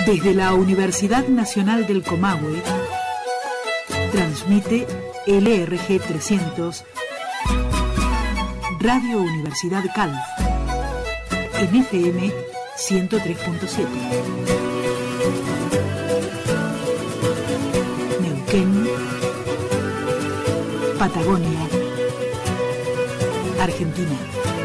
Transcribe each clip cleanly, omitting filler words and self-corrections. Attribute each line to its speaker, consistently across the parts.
Speaker 1: Desde la Universidad Nacional del Comahue, transmite LRG 300, Radio Universidad Calv, en FM 103.7. Neuquén, Patagonia, Argentina.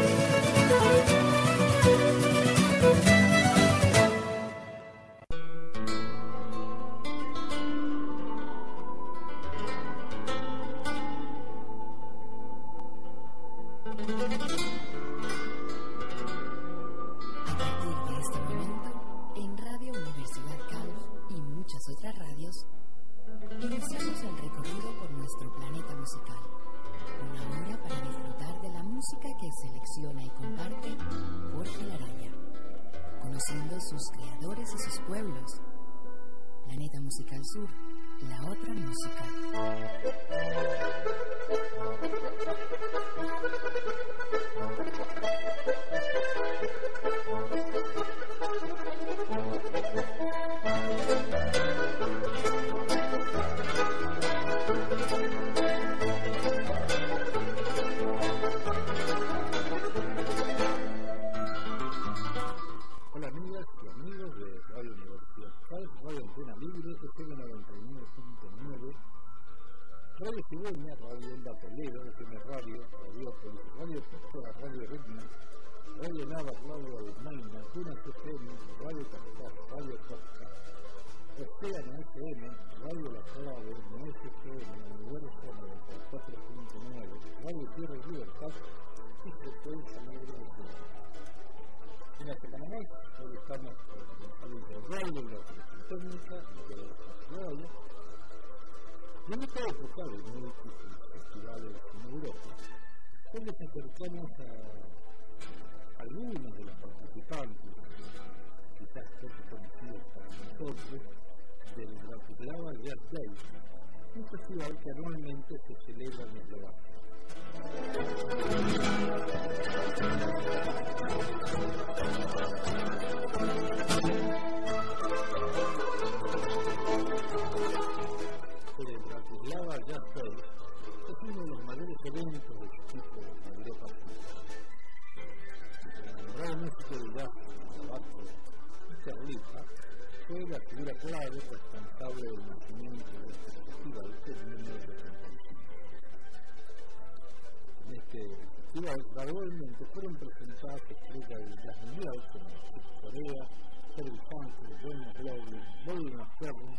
Speaker 2: Gradualmente fueron presentadas estrellas del jazz mundial como Corea, Terry Funky, Jonas Blue, Bobby McFerrin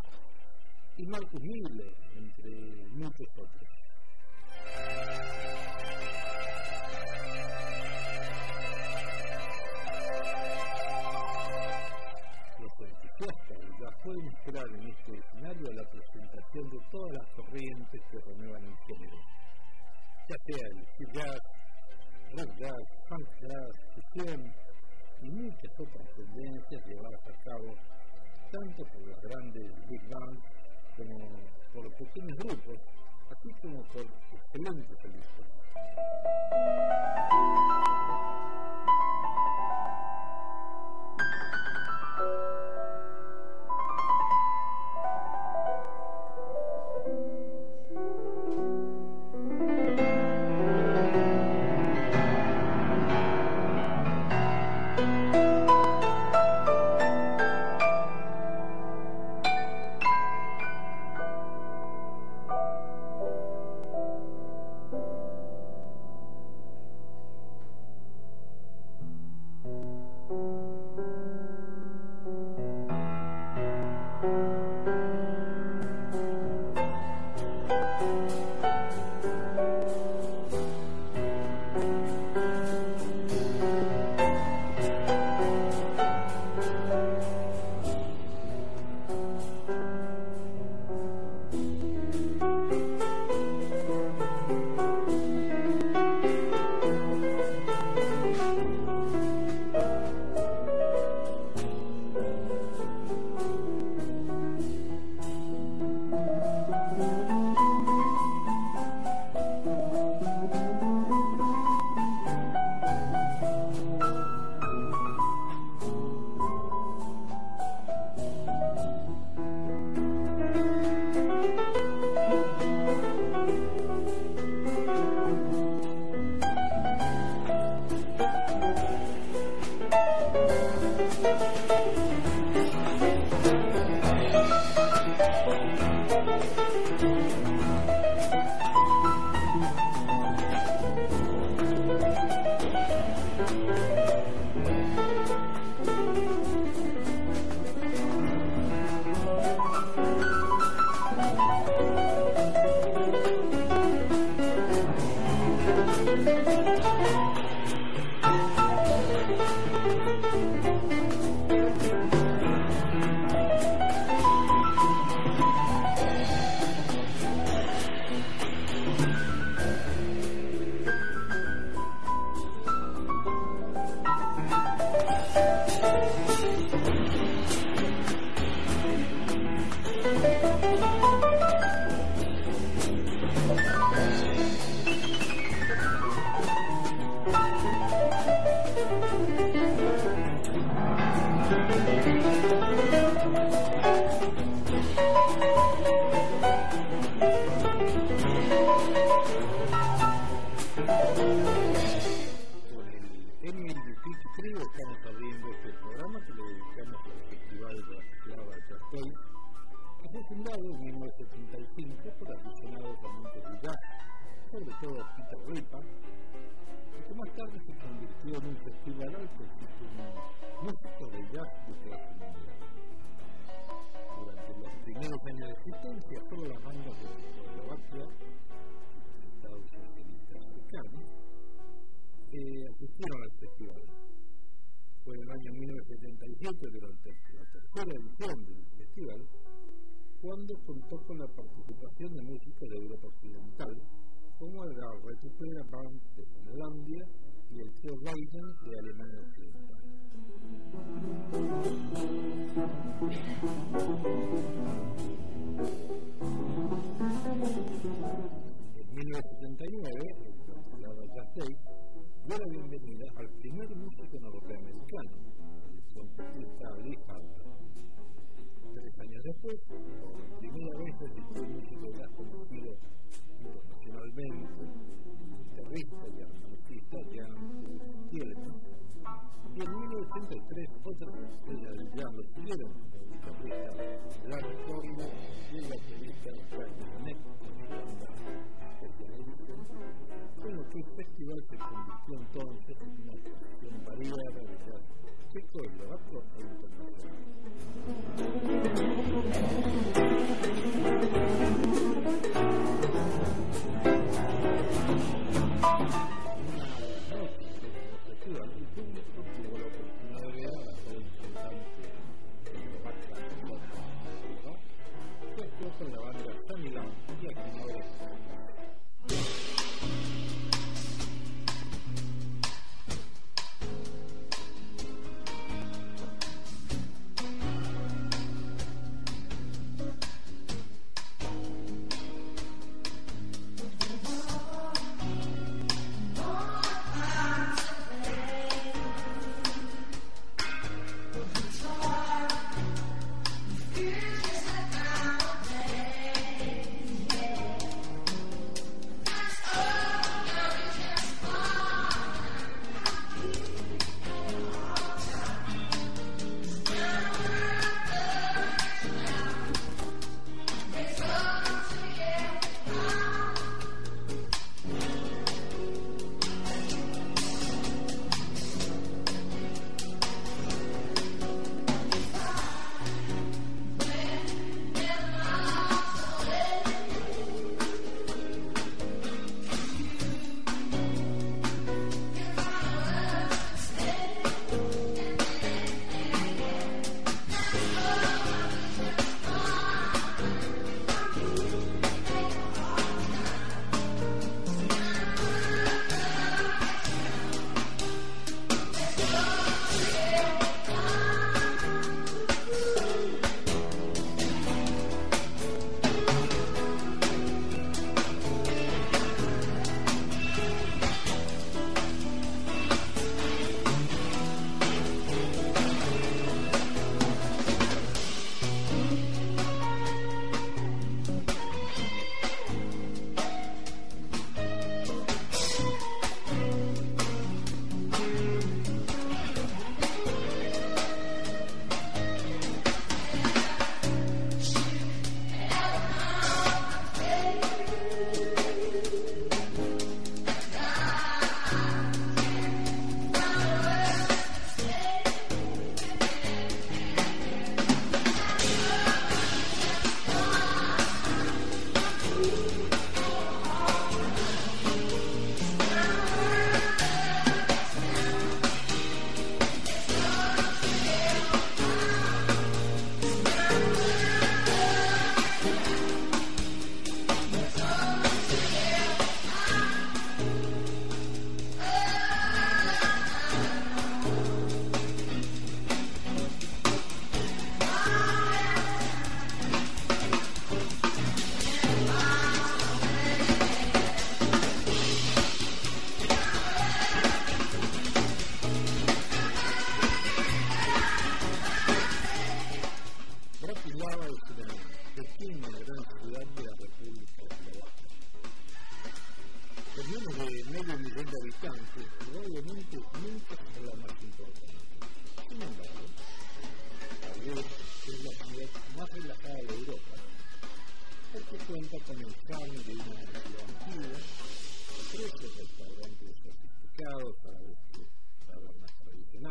Speaker 2: y Marcus Miller, entre muchos otros. Los entusiastas del jazz pueden esperar en este escenario la presentación de todas las corrientes que renuevan el género, ya sea el free jazz, rock jazz, funk jazz, fusión y muchas otras tendencias llevadas a cabo tanto por las grandes big bands como por pequeños grupos, así como por excelentes solistas.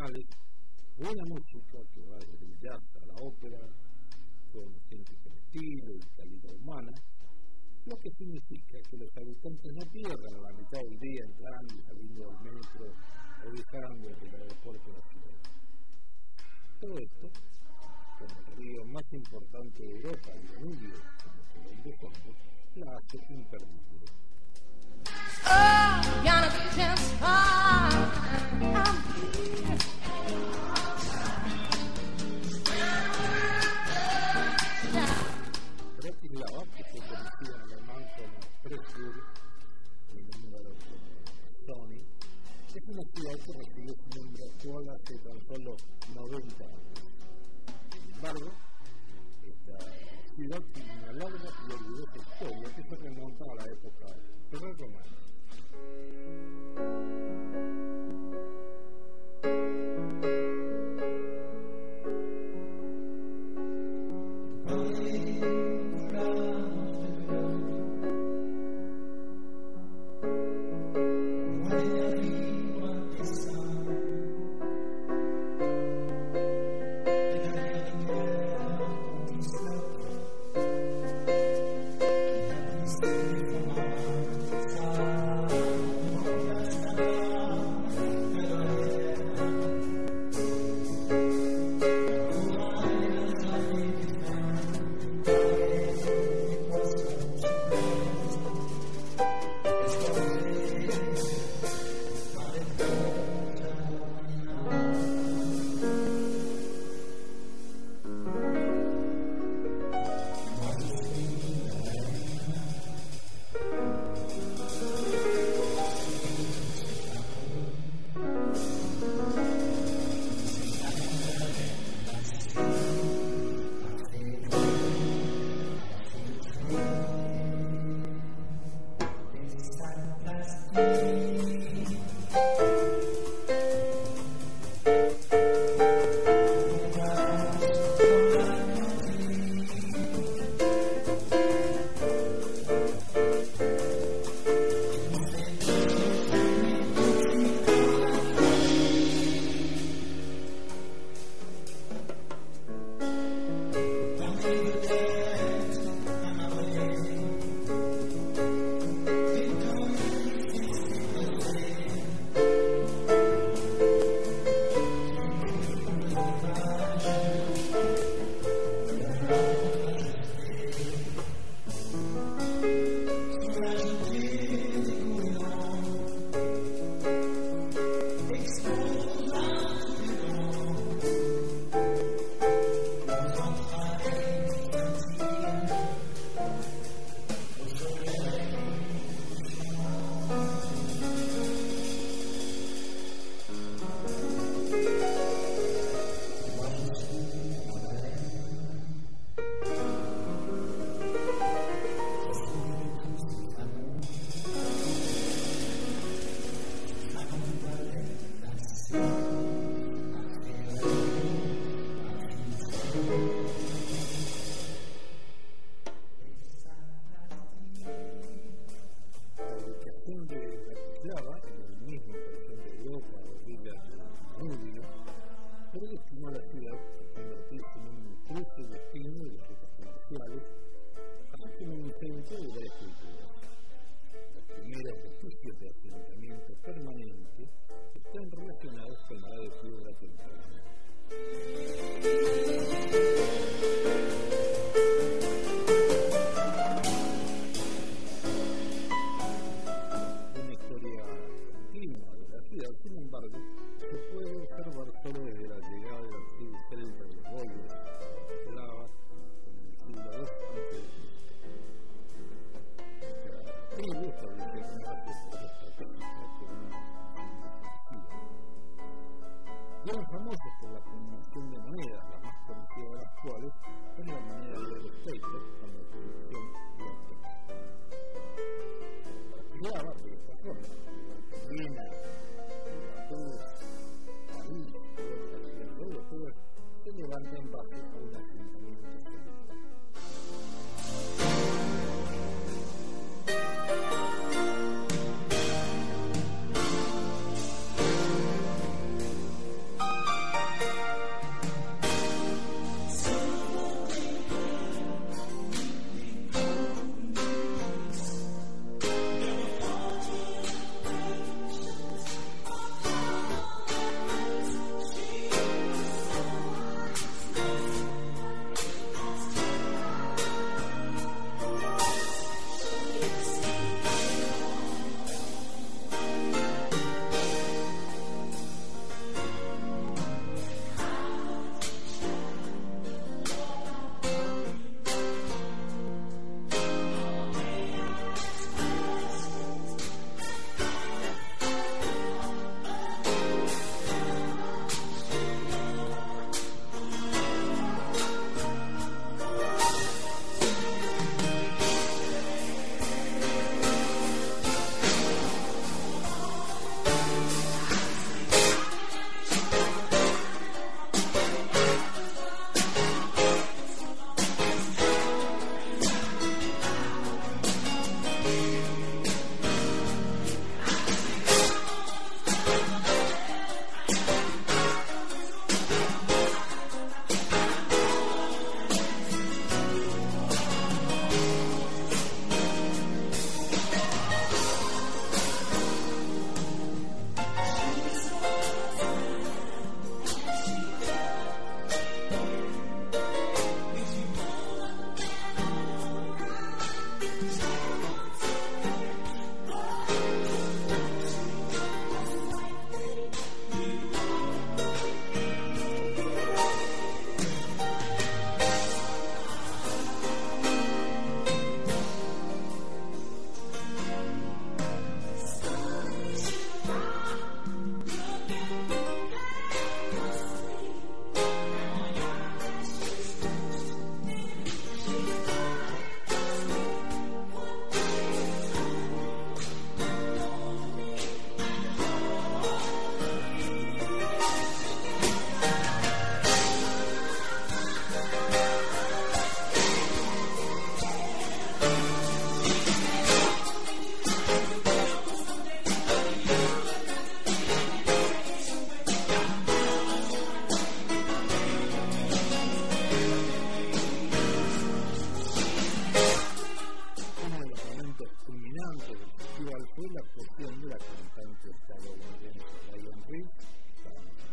Speaker 2: internacionales, buena música que va desde el jazz a la ópera, con gente con estilo y calidad humana, lo que significa que los habitantes no pierdan la mitad del día entrando y saliendo del metro o viajando desde el aeropuerto de la ciudad. Todo esto, con el río más importante de Europa, el Danubio, como Colón de fondo, la hace imperdible.
Speaker 3: Oh, gonna be just fine.
Speaker 2: Bratislava, que fue conocida en alemán como Pressburg, en el número Sony, es una ciudad que recibió su nombre actual hace tan solo 90 años. Sin embargo, esta ciudad tiene una larga y orgullosa historia que se remonta a la época prerromana.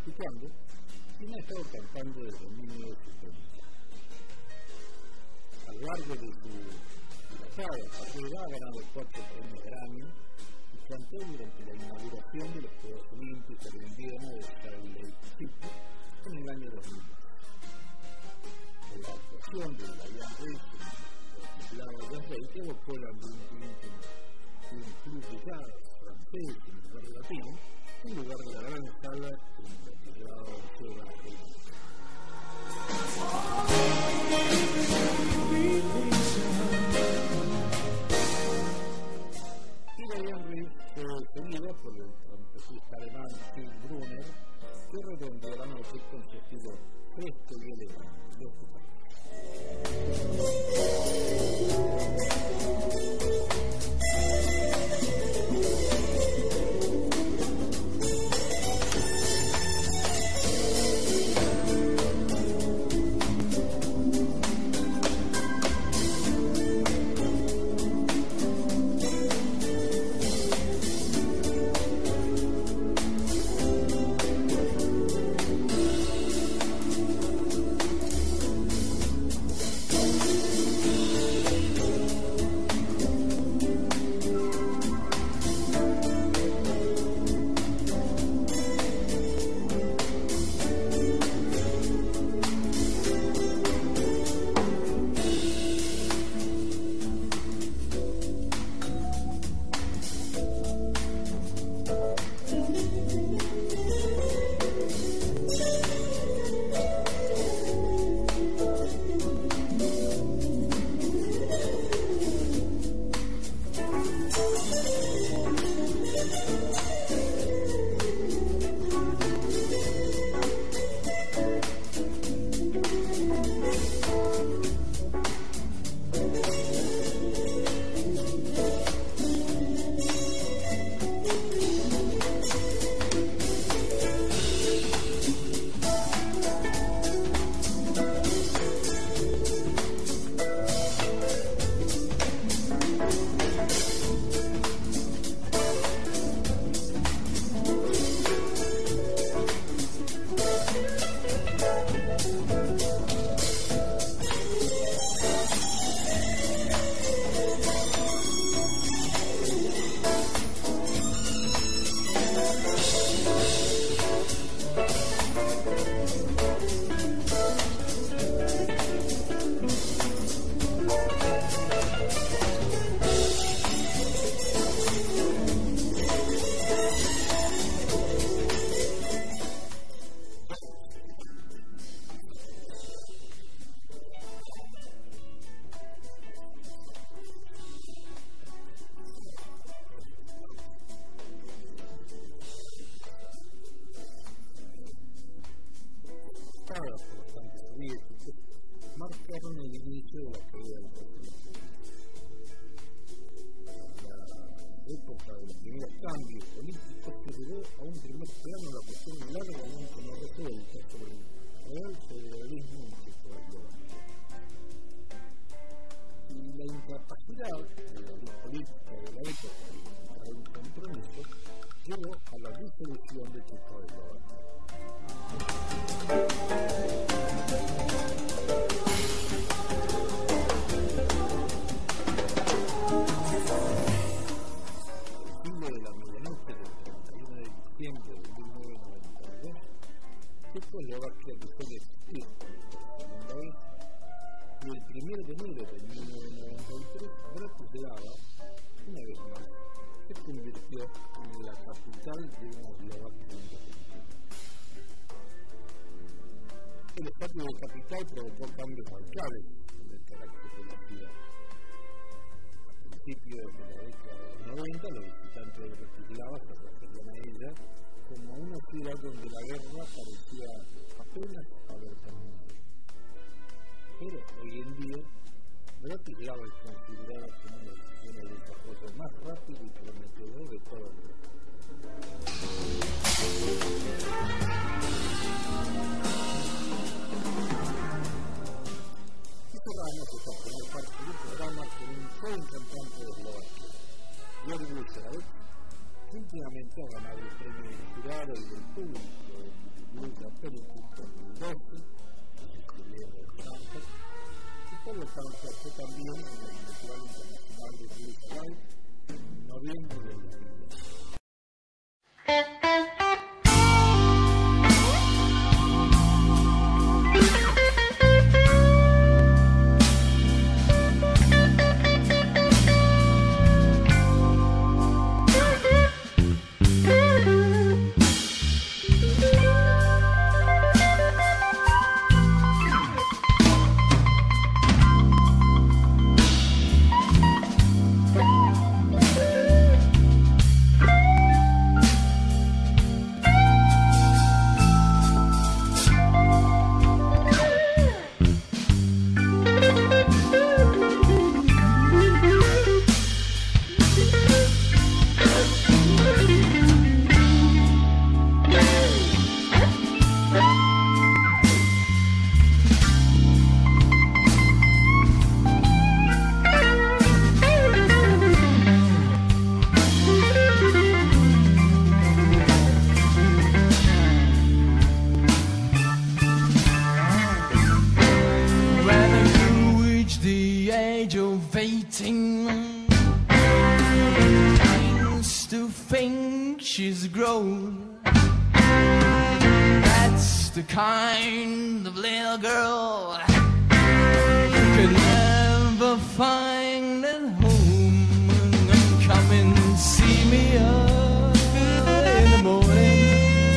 Speaker 2: escuchando, quien ha estado cantando desde 1970. A lo largo de su pasada carrera ha ganado 4 premios Grammy y cantó durante la inauguración de los Juegos Olímpicos de Invierno de Salt Lake City en el año 2000. La actuación de Diane Reeves titulada Just Day evocó el ambiente de un club de jazz francés en el barrio latino, en lugar de la gran sala en la que llevaba Seba Reeves. Y Diane Reeves fue seguida por el trompetista alemán Till Brunner, que redondeó la noche con su estilo fresco y elegante. Marcaron el inicio de la caída del populismo. La época de los primeros cambios políticos se llevó a un primer plano la cuestión largamente no resuelta sobre el real federalismo en Checoslovaquia. Y la incapacidad de la ley política de la época de encontrar un compromiso llevó a la disolución de Checoslovaquia. Checoslovaquia dejó de existir por segunda vez y el 1 de enero de 1993 Bratislava, una vez más, se convirtió en la capital de una Eslovaquia independiente. El estatus de capital provocó cambios radicales en el carácter de la ciudad. A principios de la década de los 90, los visitantes de Bratislava se referían a ella como una ciudad donde la guerra parecía apenas haber terminado. Pero hoy en día, Bratislava es considerada como una de los desarrollos más rápido y prometedor de toda Europa. Y cerramos esta primera parte del programa con un joven cantante de Eslovaquia, Jordi Seravet, que últimamente ha ganado el premio del jurado y del público de
Speaker 4: fading, seems to think she's grown. That's the kind of little girl who could never find at home. Come and see me in the morning.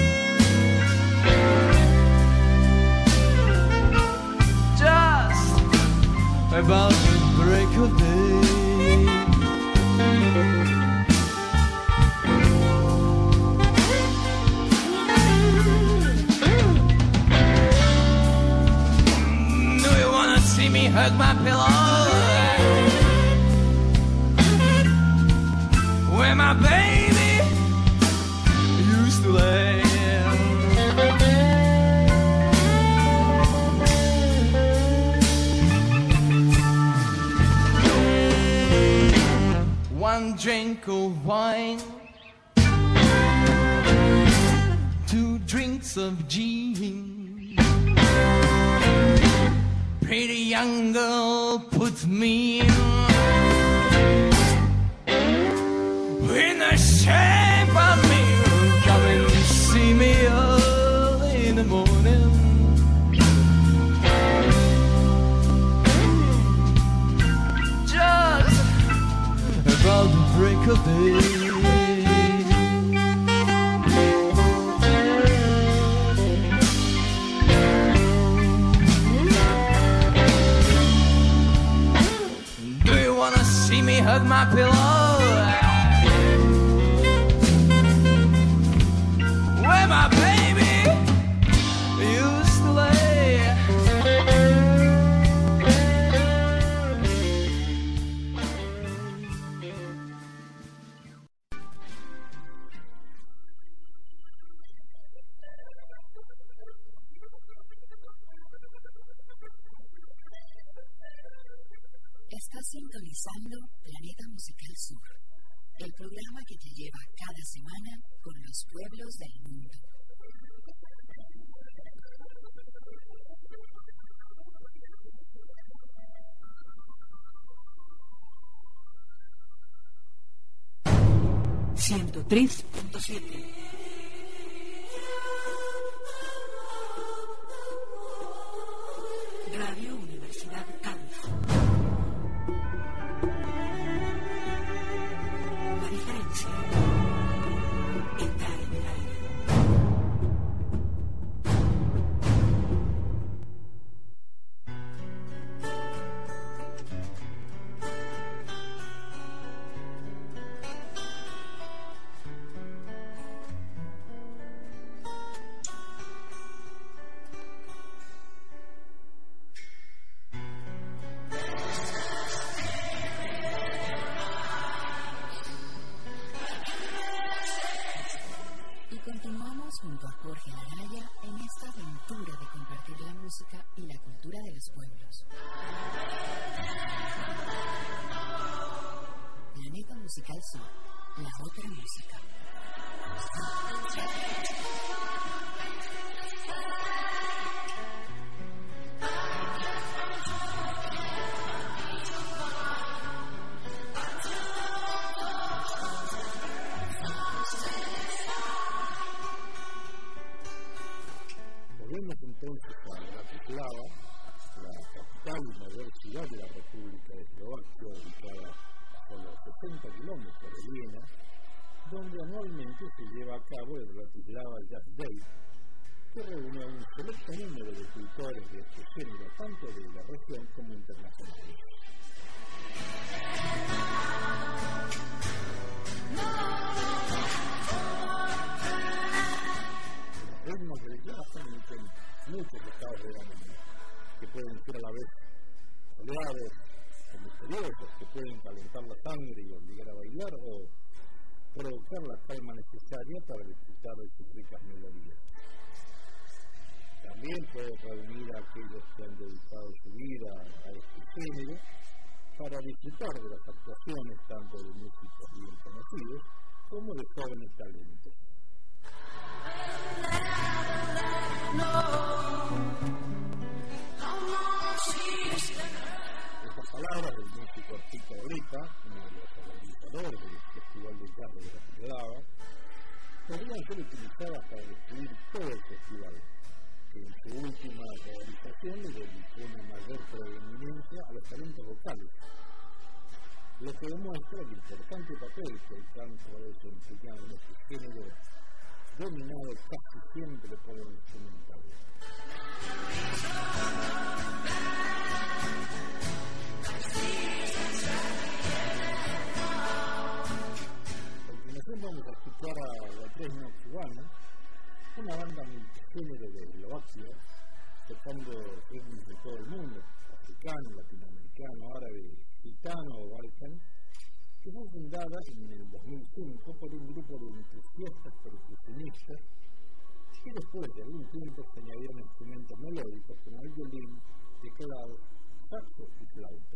Speaker 4: Just about the break of day. Do you wanna see me hug my pillow? Where my baby used to lay. One drink of wine, 2 drinks of gin. Pretty young girl put me in the shape of me. Come and see me early in the morning. Just about the break of day. Do you wanna see me hug my pillow? Where my baby used to lay.
Speaker 5: Estás sintonizando Planeta Musical Sur, el programa que te lleva cada semana con los pueblos del mundo.
Speaker 1: ...103.7 Radio Universidad Cádiz. La diferencia está en el aire.
Speaker 5: Junto a Jorge Araya en esta aventura de compartir la música y la cultura de los pueblos. Planeta Musical Sur, la otra música.
Speaker 2: Entonces a Bratislava, la capital y mayor ciudad de la República de Eslovaquia, ubicada a solo 60 kilómetros de Viena, donde anualmente se lleva a cabo el Bratislava Jazz Day, que reúne a un selecto número de cultores de este género, tanto de la región como internacional. Los ritmos del jazz permiten muchos estados de ánimo, que pueden ser a la vez soleados o misteriosos, que pueden calentar la sangre y obligar a bailar, o provocar la calma necesaria para disfrutar de sus ricas melodías. También puede reunir a aquellos que han dedicado su vida a este género para disfrutar de las actuaciones tanto de músicos bien conocidos como de jóvenes talentos. Estas palabras del músico artista utilizadas para destruir todo el festival, que en su última realización le dedicó una mayor preeminencia a los talentos vocales, lo que demuestra el importante papel que el canto ha desempeñado en este género, dominado casi siempre por el instrumental. A continuación vamos a escuchar a la Tresna Cubana, una banda multigénero de Eslovaquia, tocando ritmos de todo el mundo, africano, latinoamericano, árabe, gitano o balcán, que fue fundada en el 2005 por un grupo de entusiastas percusionistas que después de algún tiempo se añadieron instrumentos melódicos como el violín, teclado, saxo y flauta.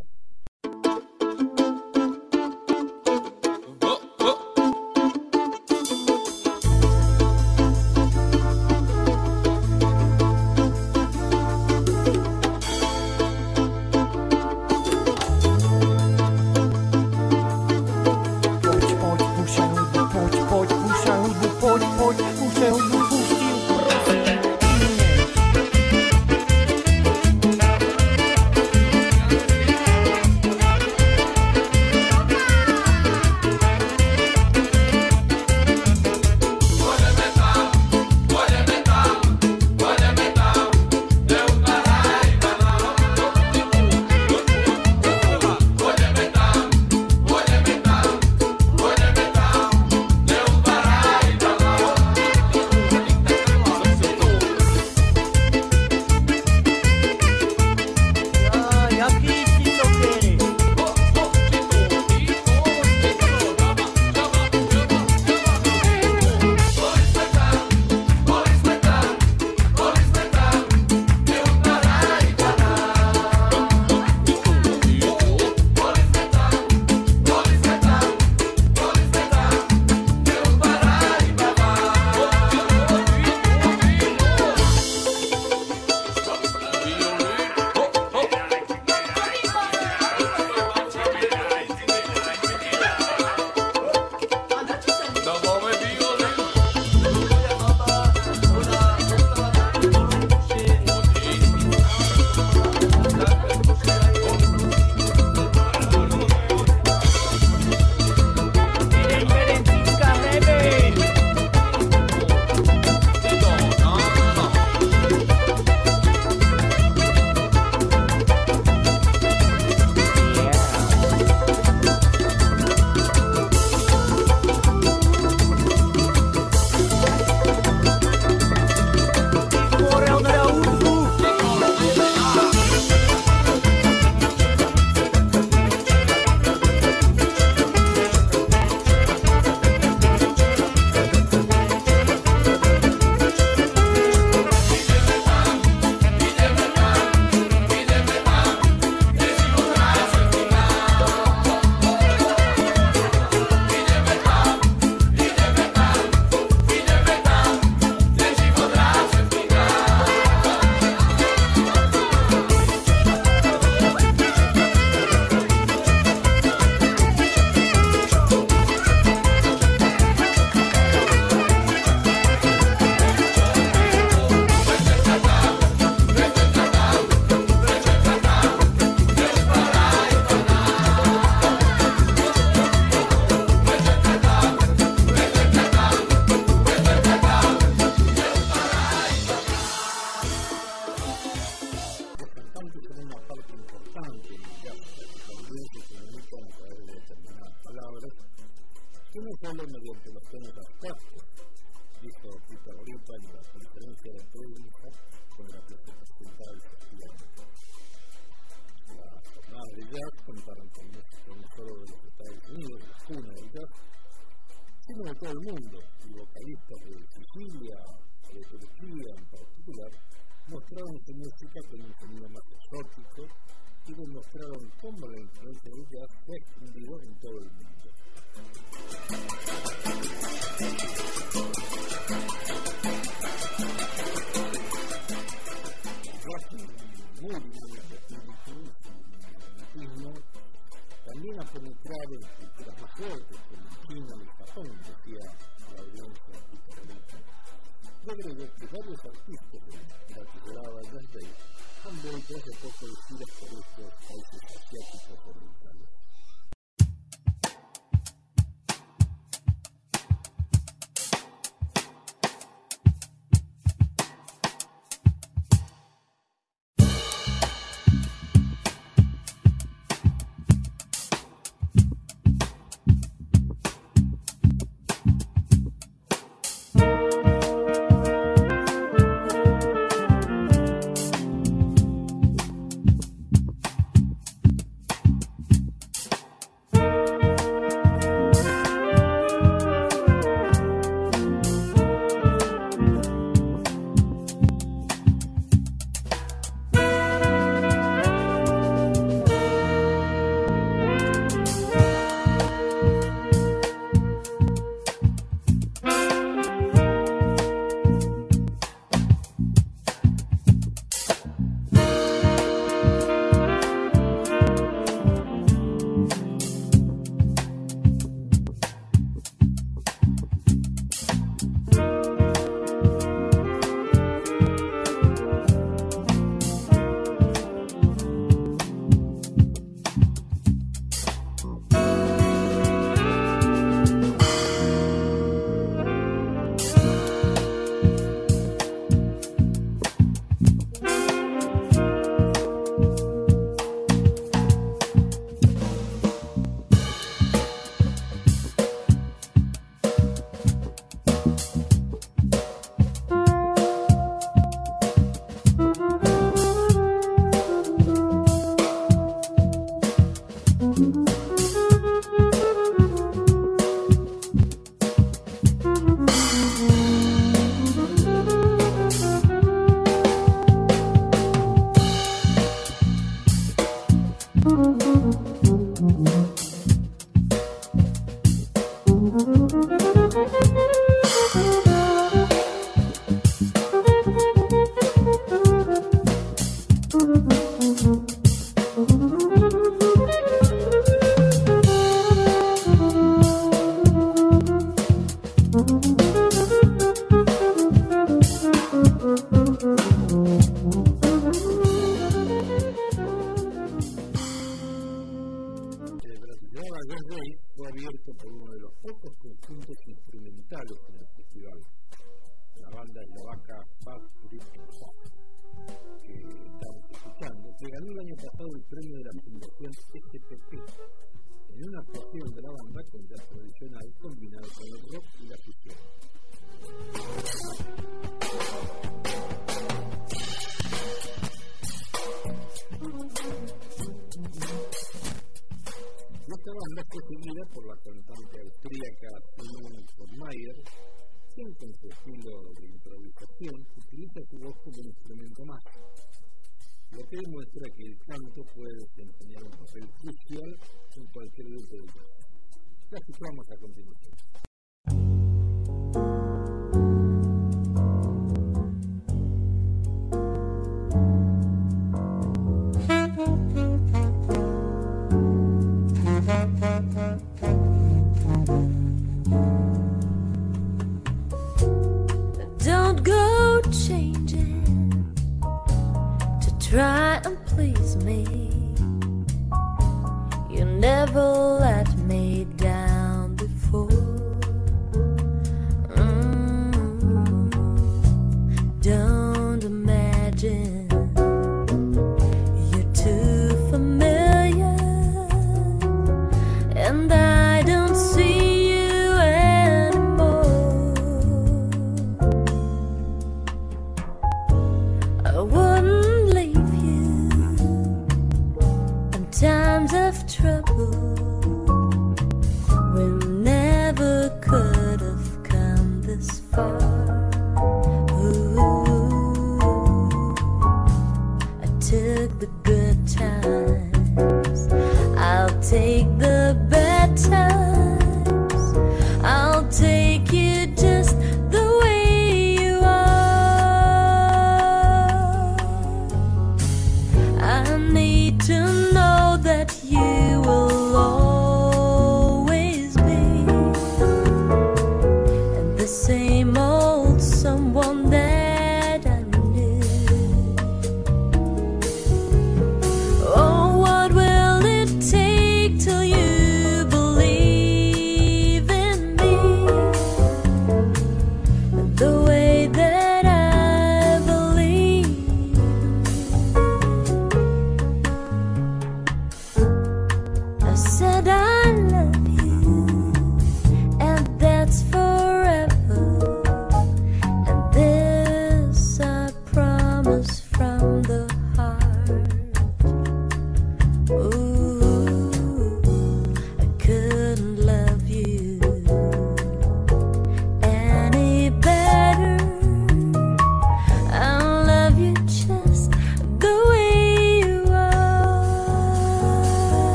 Speaker 2: que hace poco de giras por estos países asiáticos orientales.
Speaker 3: Try and please me. You never let me down before. Don't imagine you're too familiar, and I don't see you anymore. I wouldn't leave you in times of trouble. We never could have come this far. Took the good times, I'll take the bad times, I'll take you just the way you are. I need to know that you will always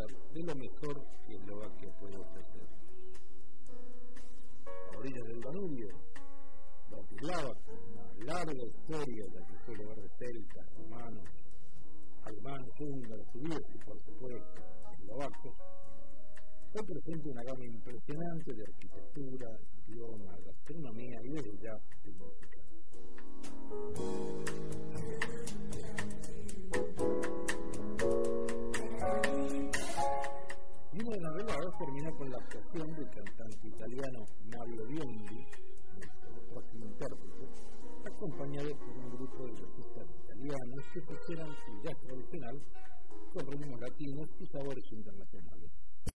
Speaker 2: de lo mejor que Eslovaquia puede ofrecer. A orillas del Danubio, Bratislava, una larga historia en la que suele ver de celtas, romanos, alemanes, húngaros, judíos y por supuesto eslovacos, hoy presenta una gama impresionante de arquitectura, idioma, gastronomía y desde ya de música. Y uno de los revelados termina con la actuación del cantante italiano Mario Biondi, nuestro próximo intérprete, acompañado por un grupo de jazzistas italianos que fusionan el jazz tradicional con ritmos latinos y sabores internacionales.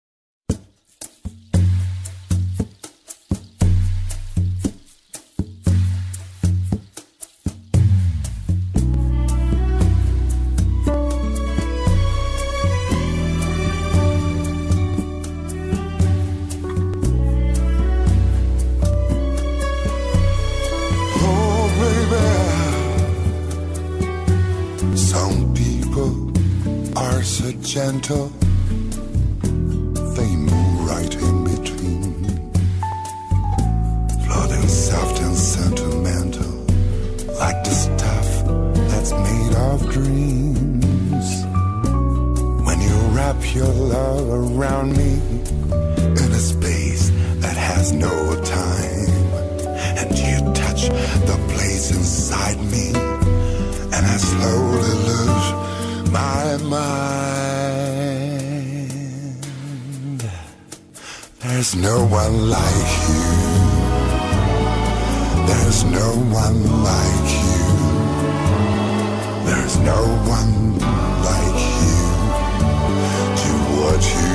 Speaker 6: Gentle, they move right in between, floating soft and sentimental, like the stuff that's made of dreams. When you wrap your love around me in a space that has no time, and you touch the place inside me, and I slowly lose my mind. There's no one like you. There's no one like you. There's no one like you. Do what you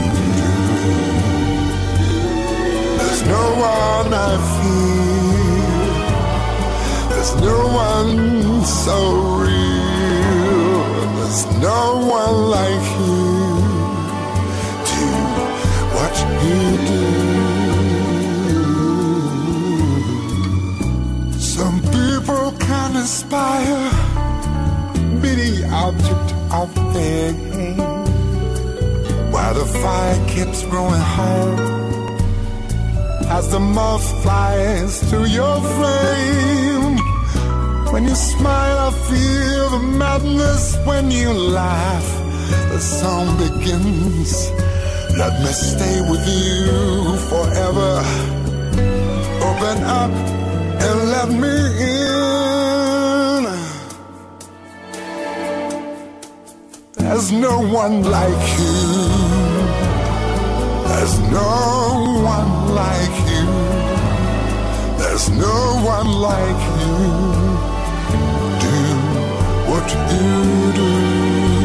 Speaker 6: do. There's no one I feel. There's no one so real. There's no one like you. You do. Some people can aspire, be the object of their aim, while the fire keeps growing higher as the moth flies to your flame. When you smile, I feel the madness. When you laugh, the song begins. Let me stay with you forever. Open up and let me in. There's no one like you. There's no one like you. There's no one like you. Do what you do.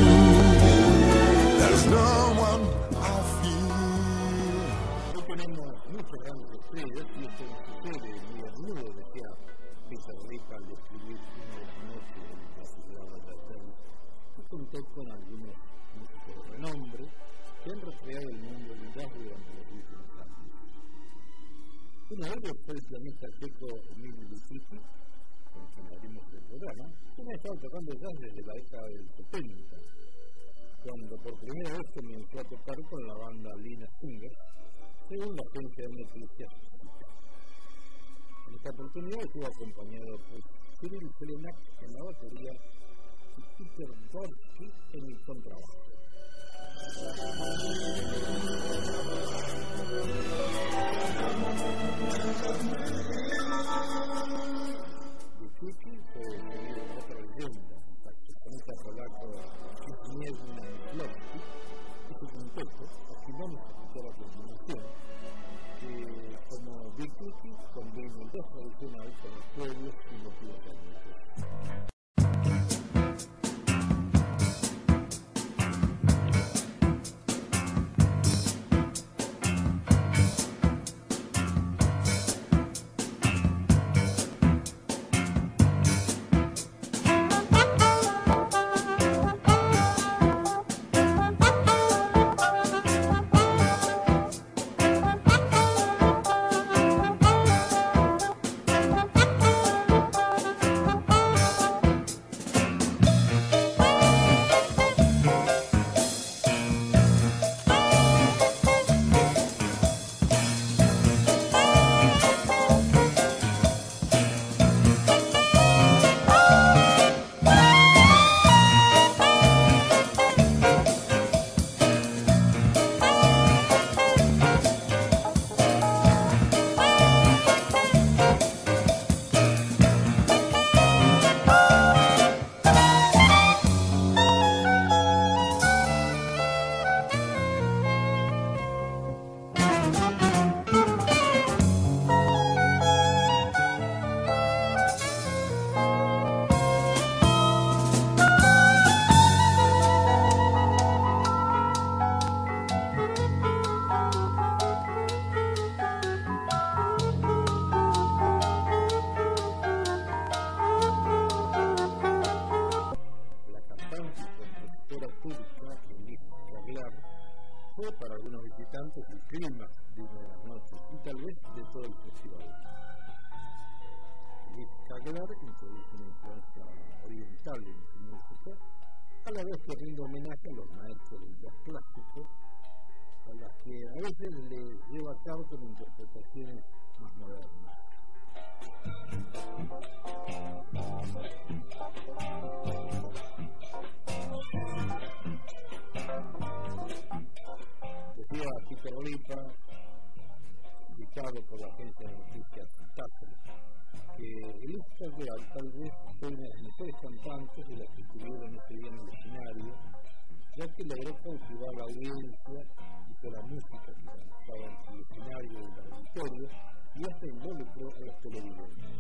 Speaker 2: Con algunos músicos de renombre que han recreado el mundo del jazz durante los últimos años. Uno de ellos fue el pianista checo Emil Lipici, con quien abrimos el programa, que me ha estado tocando jazz desde la década del 70, cuando por primera vez comenzó a tocar con la banda Lina Singer, según la agencia de noticias. En esta oportunidad estuvo acompañado por Cyril Felenac en la batería y Peter Gorski en el contrabajo. Lipici fue otra leyenda, el saxofonista polaco Zbigniew Najlowski y su quinteto, a quien vamos a escuchar a continuación, que como Lipici combina el jazz tradicional con los pueblos y motivos étnicos. fue para algunos visitantes el clima de una de las noches y tal vez de todo el festival. Elif Kaglar introduce una influencia oriental en su música, a la vez que rinde homenaje a los maestros del jazz clásico, a las que a veces le lleva a cabo con interpretaciones más modernas. Decía Peter Lipa, citado por la agencia de noticias TASS, que Elif Kaglar tal vez fue una de las mejores cantantes de las que estuvieron ese día en el escenario, ya que logró cautivar la audiencia y con la música que cantaba en el escenario del auditorio y hasta involucró a los televidentes.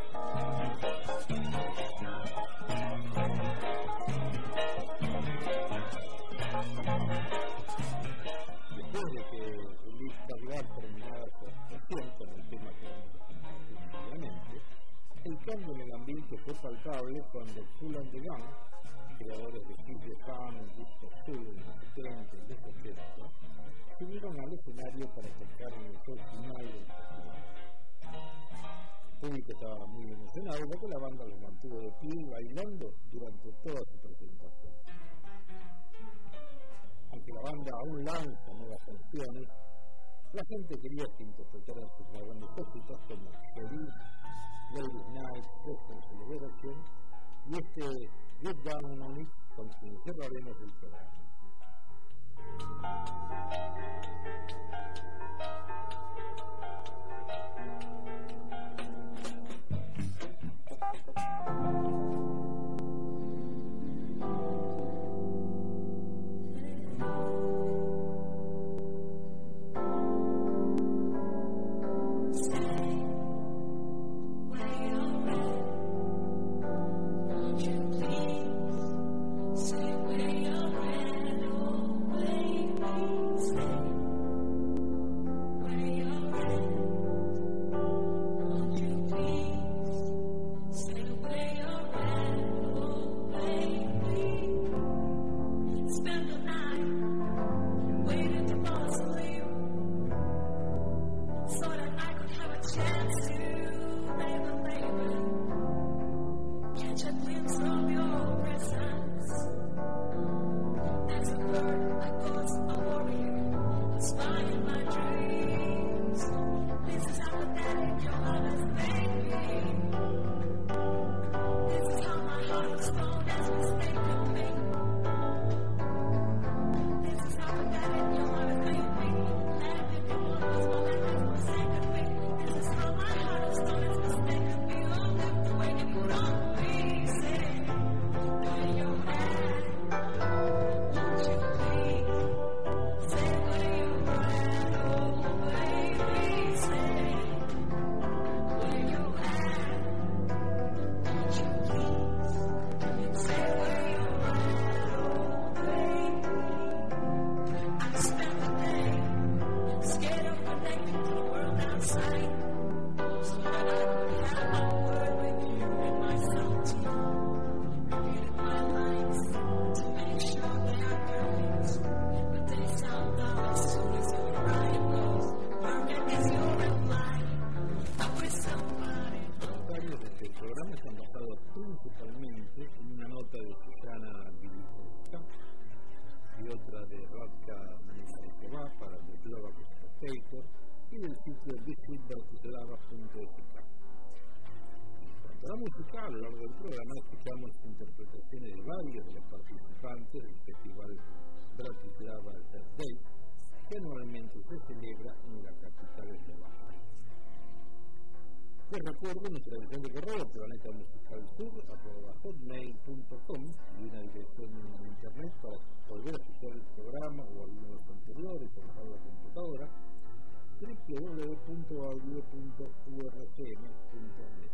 Speaker 2: Después de que Elif Kaglar terminara su actuación con el tema que vamos a comentar previamente, el cambio en el ambiente fue palpable cuando Kool and the Gang, creadores de Hit the Fan, Disco Soul en los 70 y los 80, subieron al escenario para tocar en el show final del festival. El público estaba muy emocionado porque la banda los mantuvo de pie bailando durante toda su presentación. Aunque la banda aún lanza nuevas canciones, la gente quería que interpretaran sus grandes éxitos como Feliz, Ladies Night, Christmas Celebration y este Get Down on It con quien cerraremos el programa. Les recuerdo nuestra dirección de correo planetamusicalsur@hotmail.com y una dirección en internet para volver a escuchar el programa o alguno de los anteriores o bajar la computadora www.audio.urcm.net.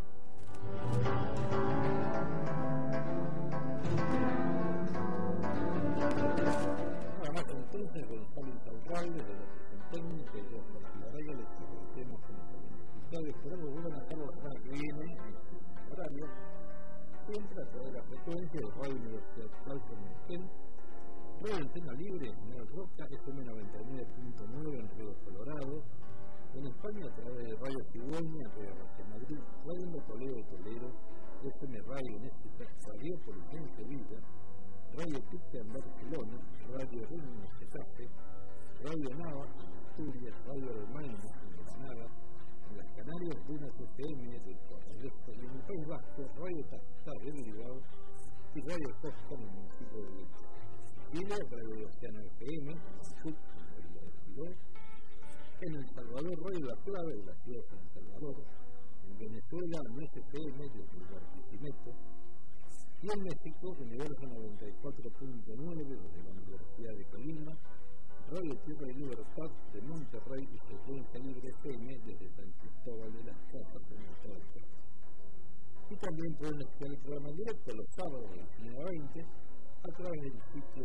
Speaker 2: Nada más entonces, Gonzalo Insalralde de la Presión Técnica y yo, Jorge Laraya, les agradecemos que nos hayan escuchado y esperamos volver a estar la semana que viene en este horario, siempre a través de la frecuencia de Radio Universidad Central San Miguel, Radio Antena Libre en el Roca FM 99.9 en Río Colorado, en España a través de Radio Cigüeña, Radio Madrid, Radio Toledo de Toledo, FM Radio en Radiopolis en Sevilla, Radio Picta en Barcelona, Radio Rin en Getafe, Radio Nava en Asturias, Radio Almaina en Granada, en las Canarias, Buenas FM del Corralejo y en el País Vasco, Radio Tafta de Bilbao y Radio Costa en el municipio de Leche. Chile, Radio Océano FM, en Chubut, en el Estidor, en El Salvador, Radio La Clave de la ciudad de San Salvador, en Venezuela, NSFM desde Barquisimeto, y en México, Universo 94.9 desde la Universidad de Colima, Radio Tierra y Libertad de Monterrey y Frecuencia Libre FM desde San Cristóbal de las Casas en el Estado de Texas. Y también pueden escuchar el programa en directo los sábados a las 9:20 a través del sitio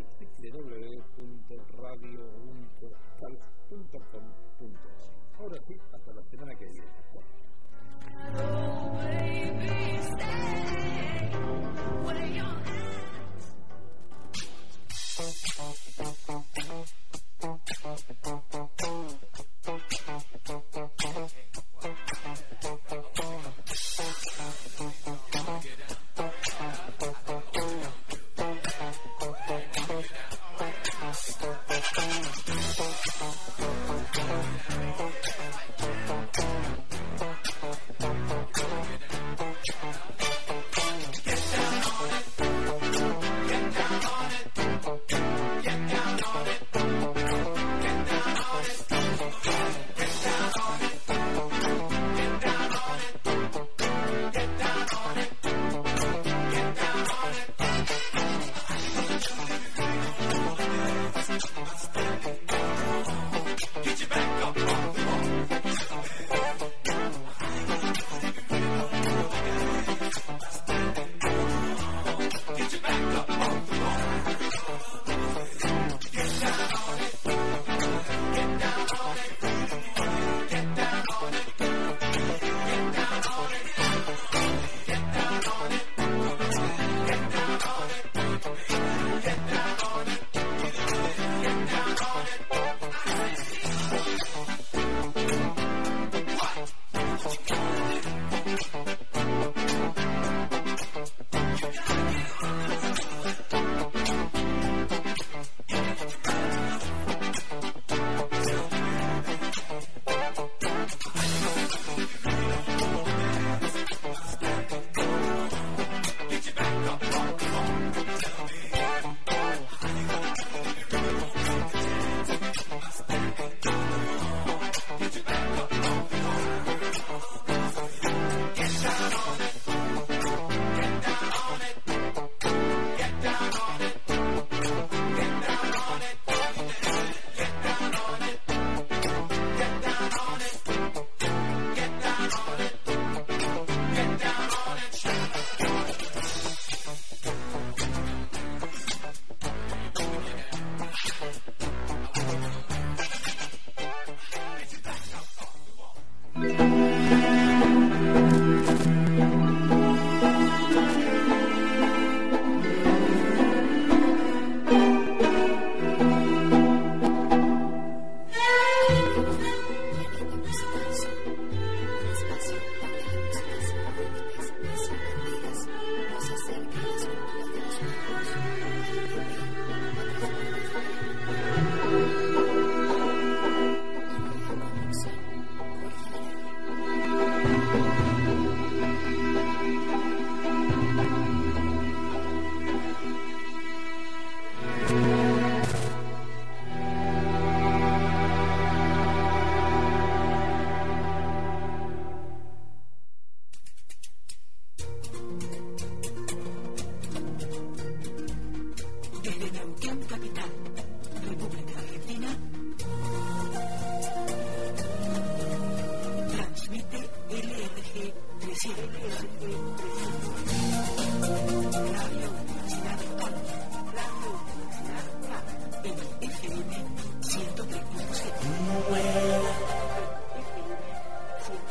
Speaker 2: www.radiountocal.com.es. Ahora sí, hasta la semana que viene.
Speaker 1: Oh, baby, stay where you're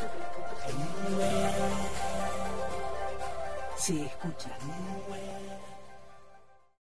Speaker 5: Se escucha.